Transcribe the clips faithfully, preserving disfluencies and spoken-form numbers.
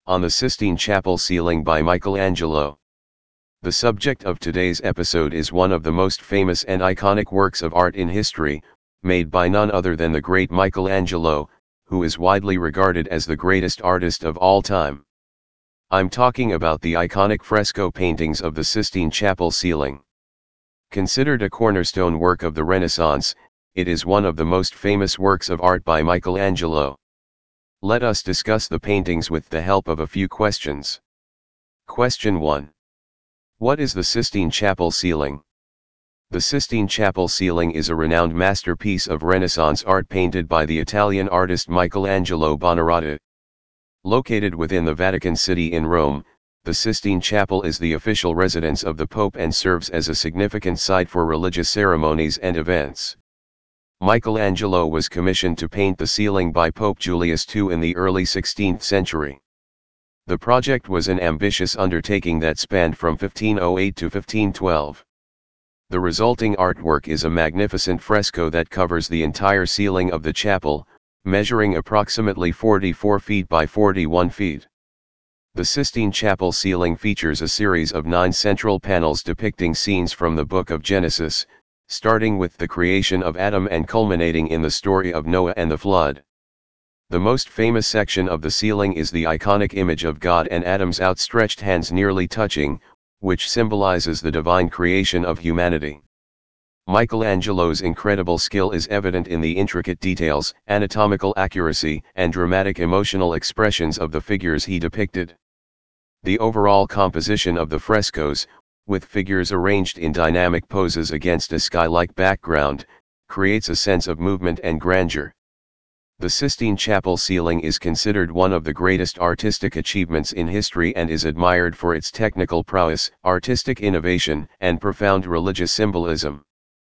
On the Sistine Chapel Ceiling by Michelangelo. The subject of today's episode is one of the most famous and iconic works of art in history, made by none other than the great Michelangelo, who is widely regarded as the greatest artist of all time. I'm talking about the iconic fresco paintings of the Sistine Chapel ceiling. Considered a cornerstone work of the Renaissance, it is one of the most famous works of art by Michelangelo. Let us discuss the paintings with the help of a few questions. Question one. What is the Sistine Chapel ceiling? The Sistine Chapel ceiling is a renowned masterpiece of Renaissance art painted by the Italian artist Michelangelo Buonarroti. Located within the Vatican City in Rome, the Sistine Chapel is the official residence of the Pope and serves as a significant site for religious ceremonies and events. Michelangelo was commissioned to paint the ceiling by Pope Julius the Second in the early sixteenth century. The project was an ambitious undertaking that spanned from fifteen oh eight to fifteen twelve. The resulting artwork is a magnificent fresco that covers the entire ceiling of the chapel, measuring approximately forty-four feet by forty-one feet. The Sistine Chapel ceiling features a series of nine central panels depicting scenes from the Book of Genesis, starting with the creation of Adam and culminating in the story of Noah and the flood. The most famous section of the ceiling is the iconic image of God and Adam's outstretched hands nearly touching, which symbolizes the divine creation of humanity. Michelangelo's incredible skill is evident in the intricate details, anatomical accuracy, and dramatic emotional expressions of the figures he depicted. The overall composition of the frescoes, with figures arranged in dynamic poses against a sky-like background, creates a sense of movement and grandeur. The Sistine Chapel ceiling is considered one of the greatest artistic achievements in history and is admired for its technical prowess, artistic innovation, and profound religious symbolism.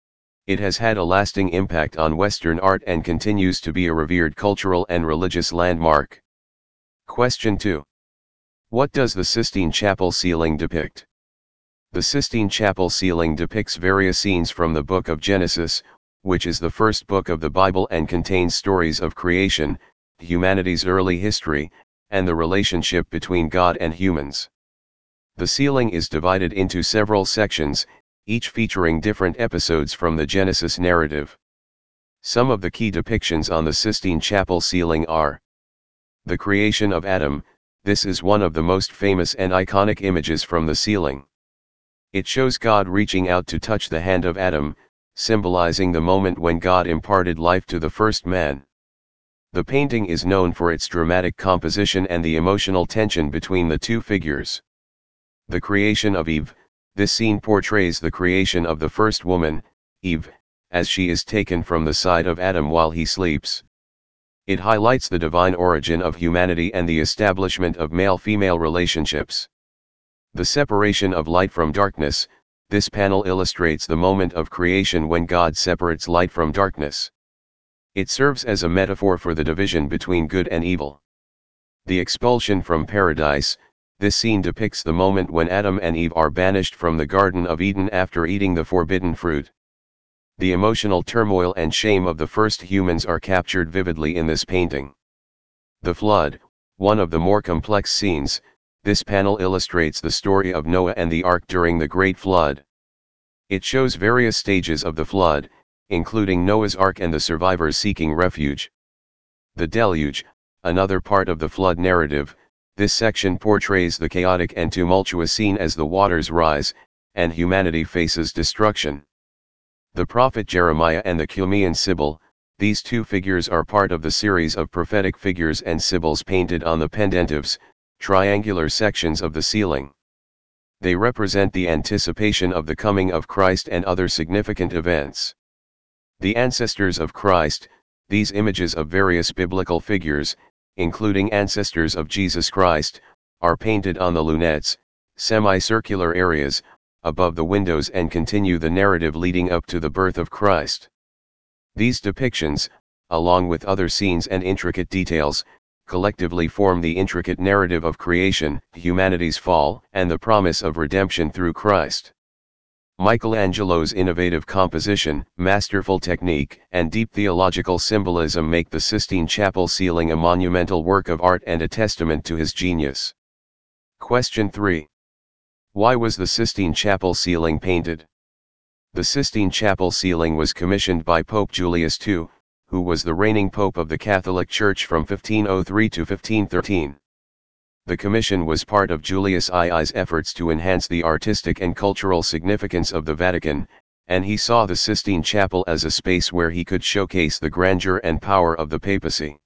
It has had a lasting impact on Western art and continues to be a revered cultural and religious landmark. Question two. What does the Sistine Chapel ceiling depict? The Sistine Chapel ceiling depicts various scenes from the Book of Genesis, which is the first book of the Bible and contains stories of creation, humanity's early history, and the relationship between God and humans. The ceiling is divided into several sections, each featuring different episodes from the Genesis narrative. Some of the key depictions on the Sistine Chapel ceiling are: the creation of Adam. This is one of the most famous and iconic images from the ceiling. It shows God reaching out to touch the hand of Adam, symbolizing the moment when God imparted life to the first man. The painting is known for its dramatic composition and the emotional tension between the two figures. The creation of Eve. This scene portrays the creation of the first woman, Eve, as she is taken from the side of Adam while he sleeps. It highlights the divine origin of humanity and the establishment of male-female relationships. The separation of light from darkness. This panel illustrates the moment of creation when God separates light from darkness. It serves as a metaphor for the division between good and evil. The expulsion from paradise. This scene depicts the moment when Adam and Eve are banished from the Garden of Eden after eating the forbidden fruit. The emotional turmoil and shame of the first humans are captured vividly in this painting. The flood, one of the more complex scenes. This panel illustrates the story of Noah and the ark during the Great Flood. It shows various stages of the flood, including Noah's ark and the survivors seeking refuge. The deluge, another part of the flood narrative. This section portrays the chaotic and tumultuous scene as the waters rise, and humanity faces destruction. The prophet Jeremiah and the Cumean Sibyl. These two figures are part of the series of prophetic figures and sibyls painted on the pendentives, triangular sections of the ceiling. They represent the anticipation of the coming of Christ and other significant events. The ancestors of Christ. These images of various biblical figures, including ancestors of Jesus Christ, are painted on the lunettes, semicircular areas, above the windows and continue the narrative leading up to the birth of Christ. These depictions, along with other scenes and intricate details, collectively form the intricate narrative of creation, humanity's fall, and the promise of redemption through Christ. Michelangelo's innovative composition, masterful technique, and deep theological symbolism make the Sistine Chapel ceiling a monumental work of art and a testament to his genius. Question three. Why was the Sistine Chapel ceiling painted? The Sistine Chapel ceiling was commissioned by Pope Julius the Second, who was the reigning pope of the Catholic Church from fifteen oh three to fifteen thirteen. The commission was part of Julius the Second's efforts to enhance the artistic and cultural significance of the Vatican, and he saw the Sistine Chapel as a space where he could showcase the grandeur and power of the papacy.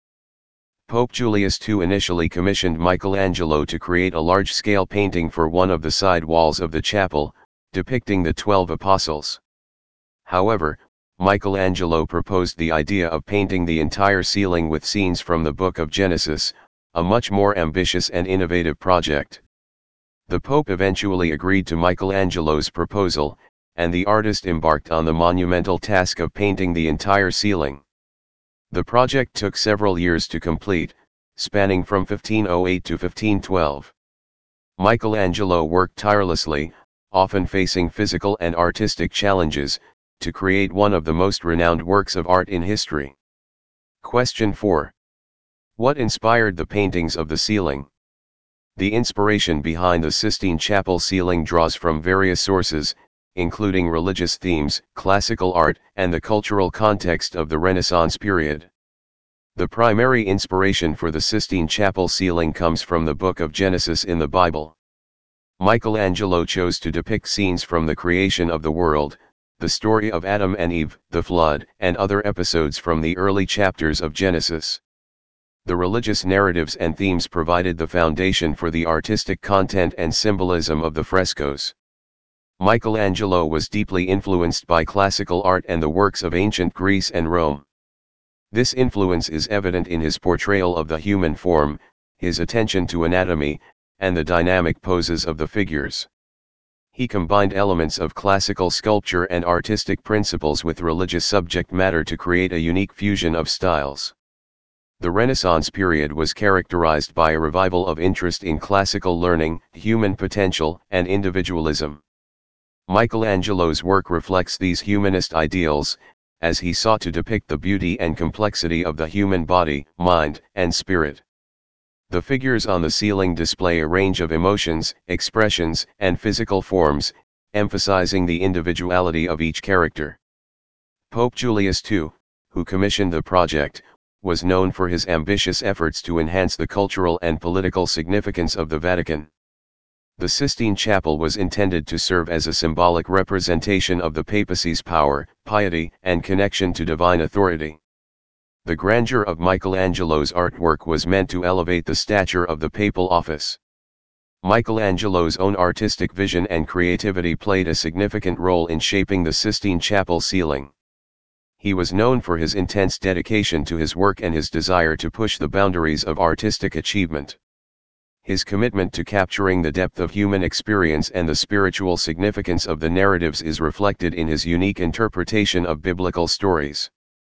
Pope Julius the Second initially commissioned Michelangelo to create a large-scale painting for one of the side walls of the chapel, depicting the twelve apostles. However, Michelangelo proposed the idea of painting the entire ceiling with scenes from the Book of Genesis, a much more ambitious and innovative project. The Pope eventually agreed to Michelangelo's proposal, and the artist embarked on the monumental task of painting the entire ceiling. The project took several years to complete, spanning from fifteen oh eight to fifteen twelve. Michelangelo worked tirelessly, often facing physical and artistic challenges, to create one of the most renowned works of art in history. Question four. What inspired the paintings of the ceiling? The inspiration behind the Sistine Chapel ceiling draws from various sources, including religious themes, classical art, and the cultural context of the Renaissance period. The primary inspiration for the Sistine Chapel ceiling comes from the Book of Genesis in the Bible. Michelangelo chose to depict scenes from the creation of the world, the story of Adam and Eve, the flood, and other episodes from the early chapters of Genesis. The religious narratives and themes provided the foundation for the artistic content and symbolism of the frescoes. Michelangelo was deeply influenced by classical art and the works of ancient Greece and Rome. This influence is evident in his portrayal of the human form, his attention to anatomy, and the dynamic poses of the figures. He combined elements of classical sculpture and artistic principles with religious subject matter to create a unique fusion of styles. The Renaissance period was characterized by a revival of interest in classical learning, human potential, and individualism. Michelangelo's work reflects these humanist ideals, as he sought to depict the beauty and complexity of the human body, mind, and spirit. The figures on the ceiling display a range of emotions, expressions, and physical forms, emphasizing the individuality of each character. Pope Julius the Second, who commissioned the project, was known for his ambitious efforts to enhance the cultural and political significance of the Vatican. The Sistine Chapel was intended to serve as a symbolic representation of the papacy's power, piety, and connection to divine authority. The grandeur of Michelangelo's artwork was meant to elevate the stature of the papal office. Michelangelo's own artistic vision and creativity played a significant role in shaping the Sistine Chapel ceiling. He was known for his intense dedication to his work and his desire to push the boundaries of artistic achievement. His commitment to capturing the depth of human experience and the spiritual significance of the narratives is reflected in his unique interpretation of biblical stories.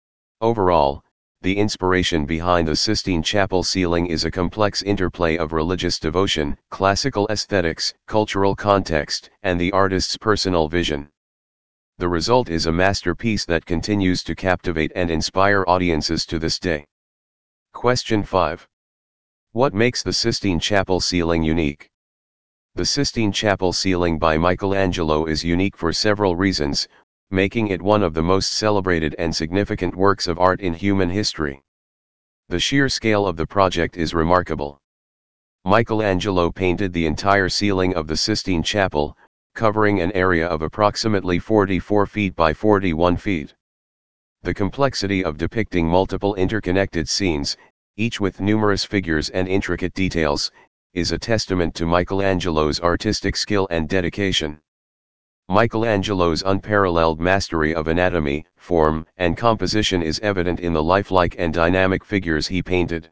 Overall, the inspiration behind the Sistine Chapel ceiling is a complex interplay of religious devotion, classical aesthetics, cultural context, and the artist's personal vision. The result is a masterpiece that continues to captivate and inspire audiences to this day. Question five. What makes the Sistine Chapel ceiling unique? The Sistine Chapel ceiling by Michelangelo is unique for several reasons, making it one of the most celebrated and significant works of art in human history. The sheer scale of the project is remarkable. Michelangelo painted the entire ceiling of the Sistine Chapel, covering an area of approximately forty-four feet by forty-one feet. The complexity of depicting multiple interconnected scenes, each with numerous figures and intricate details, is a testament to Michelangelo's artistic skill and dedication. Michelangelo's unparalleled mastery of anatomy, form, and composition is evident in the lifelike and dynamic figures he painted.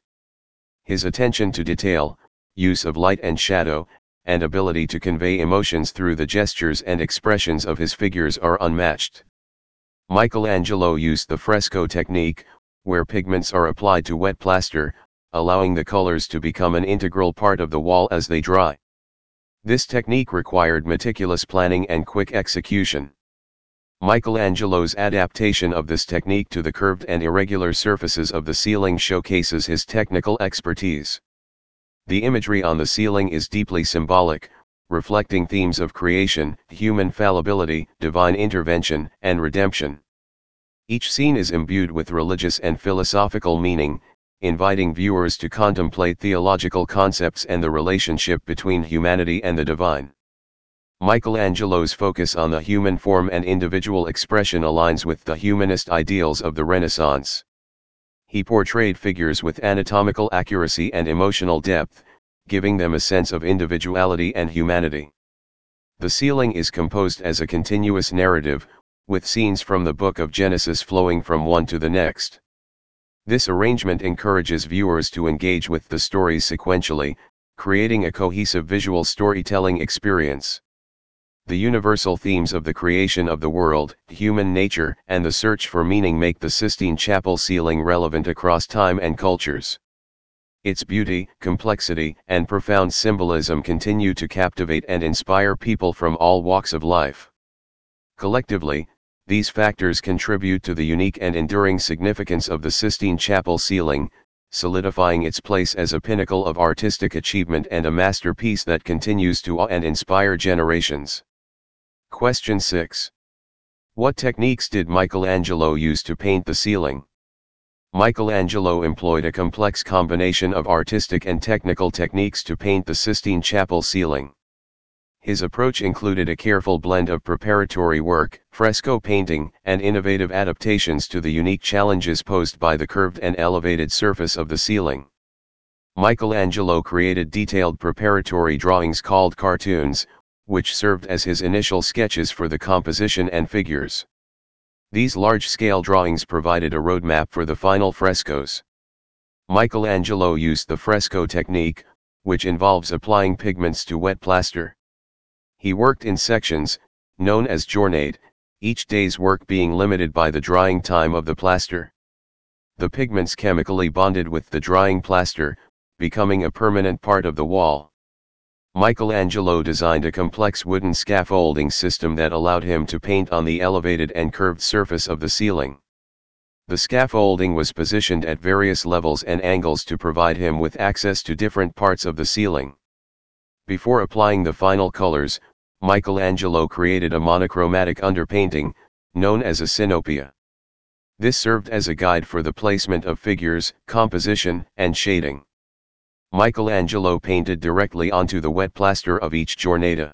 His attention to detail, use of light and shadow, and ability to convey emotions through the gestures and expressions of his figures are unmatched. Michelangelo used the fresco technique, where pigments are applied to wet plaster, allowing the colors to become an integral part of the wall as they dry. This technique required meticulous planning and quick execution. Michelangelo's adaptation of this technique to the curved and irregular surfaces of the ceiling showcases his technical expertise. The imagery on the ceiling is deeply symbolic, reflecting themes of creation, human fallibility, divine intervention, and redemption. Each scene is imbued with religious and philosophical meaning, inviting viewers to contemplate theological concepts and the relationship between humanity and the divine. Michelangelo's focus on the human form and individual expression aligns with the humanist ideals of the Renaissance. He portrayed figures with anatomical accuracy and emotional depth, giving them a sense of individuality and humanity. The ceiling is composed as a continuous narrative, with scenes from the book of Genesis flowing from one to the next. This arrangement encourages viewers to engage with the stories sequentially, creating a cohesive visual storytelling experience. The universal themes of the creation of the world, human nature, and the search for meaning make the Sistine Chapel ceiling relevant across time and cultures. Its beauty, complexity, and profound symbolism continue to captivate and inspire people from all walks of life. Collectively, these factors contribute to the unique and enduring significance of the Sistine Chapel ceiling, solidifying its place as a pinnacle of artistic achievement and a masterpiece that continues to awe and inspire generations. Question six. What techniques did Michelangelo use to paint the ceiling? Michelangelo employed a complex combination of artistic and technical techniques to paint the Sistine Chapel ceiling. His approach included a careful blend of preparatory work, fresco painting, and innovative adaptations to the unique challenges posed by the curved and elevated surface of the ceiling. Michelangelo created detailed preparatory drawings called cartoons, which served as his initial sketches for the composition and figures. These large-scale drawings provided a roadmap for the final frescoes. Michelangelo used the fresco technique, which involves applying pigments to wet plaster. He worked in sections, known as giornate, each day's work being limited by the drying time of the plaster. The pigments chemically bonded with the drying plaster, becoming a permanent part of the wall. Michelangelo designed a complex wooden scaffolding system that allowed him to paint on the elevated and curved surface of the ceiling. The scaffolding was positioned at various levels and angles to provide him with access to different parts of the ceiling. Before applying the final colors, Michelangelo created a monochromatic underpainting, known as a synopia. This served as a guide for the placement of figures, composition, and shading. Michelangelo painted directly onto the wet plaster of each giornata.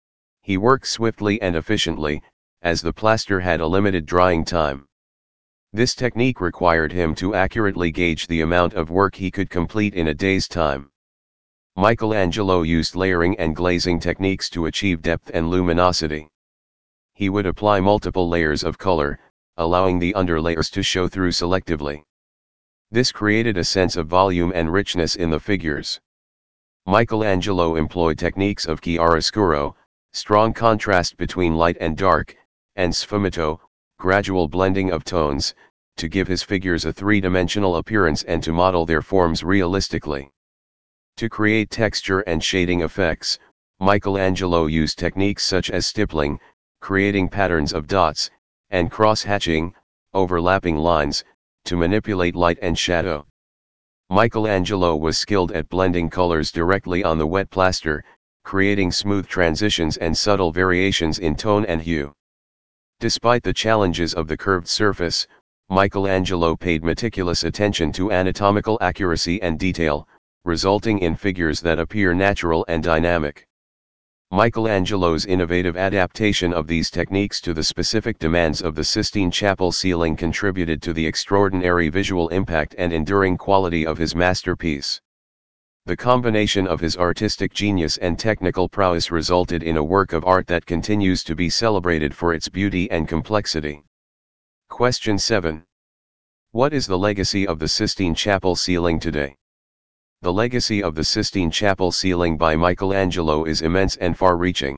He worked swiftly and efficiently, as the plaster had a limited drying time. This technique required him to accurately gauge the amount of work he could complete in a day's time. Michelangelo used layering and glazing techniques to achieve depth and luminosity. He would apply multiple layers of color, allowing the underlayers to show through selectively. This created a sense of volume and richness in the figures. Michelangelo employed techniques of chiaroscuro, strong contrast between light and dark, and sfumato, gradual blending of tones, to give his figures a three-dimensional appearance and to model their forms realistically. To create texture and shading effects, Michelangelo used techniques such as stippling, creating patterns of dots, and cross-hatching, overlapping lines, to manipulate light and shadow. Michelangelo was skilled at blending colors directly on the wet plaster, creating smooth transitions and subtle variations in tone and hue. Despite the challenges of the curved surface, Michelangelo paid meticulous attention to anatomical accuracy and detail, resulting in figures that appear natural and dynamic. Michelangelo's innovative adaptation of these techniques to the specific demands of the Sistine Chapel ceiling contributed to the extraordinary visual impact and enduring quality of his masterpiece. The combination of his artistic genius and technical prowess resulted in a work of art that continues to be celebrated for its beauty and complexity. Question seven. What is the legacy of the Sistine Chapel ceiling today? The legacy of the Sistine Chapel ceiling by Michelangelo is immense and far-reaching.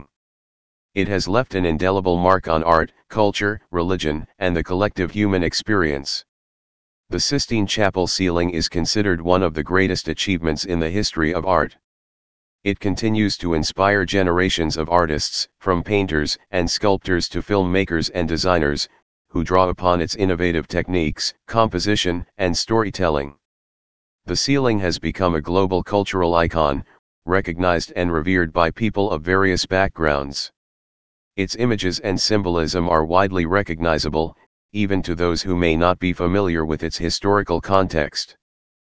It has left an indelible mark on art, culture, religion, and the collective human experience. The Sistine Chapel ceiling is considered one of the greatest achievements in the history of art. It continues to inspire generations of artists, from painters and sculptors to filmmakers and designers, who draw upon its innovative techniques, composition, and storytelling. The ceiling has become a global cultural icon, recognized and revered by people of various backgrounds. Its images and symbolism are widely recognizable, even to those who may not be familiar with its historical context.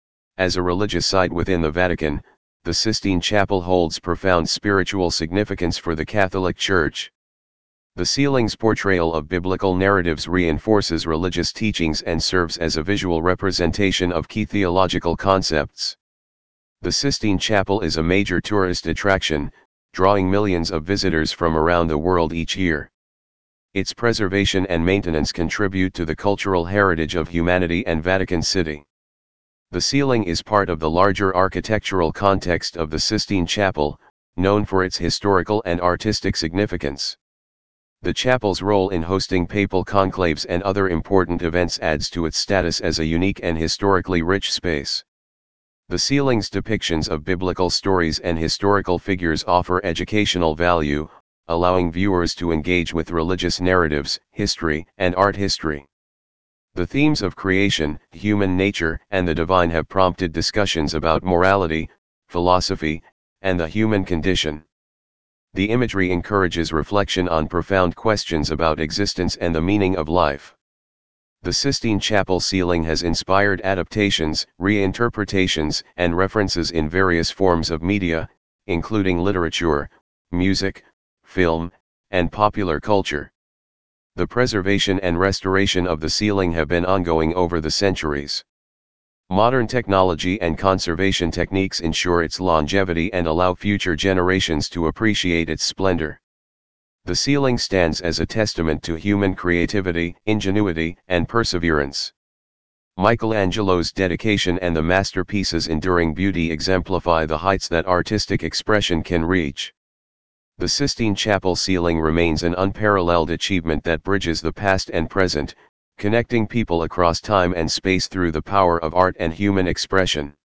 As a religious site within the Vatican, the Sistine Chapel holds profound spiritual significance for the Catholic Church. The ceiling's portrayal of biblical narratives reinforces religious teachings and serves as a visual representation of key theological concepts. The Sistine Chapel is a major tourist attraction, drawing millions of visitors from around the world each year. Its preservation and maintenance contribute to the cultural heritage of humanity and Vatican City. The ceiling is part of the larger architectural context of the Sistine Chapel, known for its historical and artistic significance. The chapel's role in hosting papal conclaves and other important events adds to its status as a unique and historically rich space. The ceiling's depictions of biblical stories and historical figures offer educational value, allowing viewers to engage with religious narratives, history, and art history. The themes of creation, human nature, and the divine have prompted discussions about morality, philosophy, and the human condition. The imagery encourages reflection on profound questions about existence and the meaning of life. The Sistine Chapel ceiling has inspired adaptations, reinterpretations, and references in various forms of media, including literature, music, film, and popular culture. The preservation and restoration of the ceiling have been ongoing over the centuries. Modern technology and conservation techniques ensure its longevity and allow future generations to appreciate its splendor. The ceiling stands as a testament to human creativity, ingenuity, and perseverance. Michelangelo's dedication and the masterpiece's enduring beauty exemplify the heights that artistic expression can reach. The Sistine Chapel ceiling remains an unparalleled achievement that bridges the past and present, connecting people across time and space through the power of art and human expression.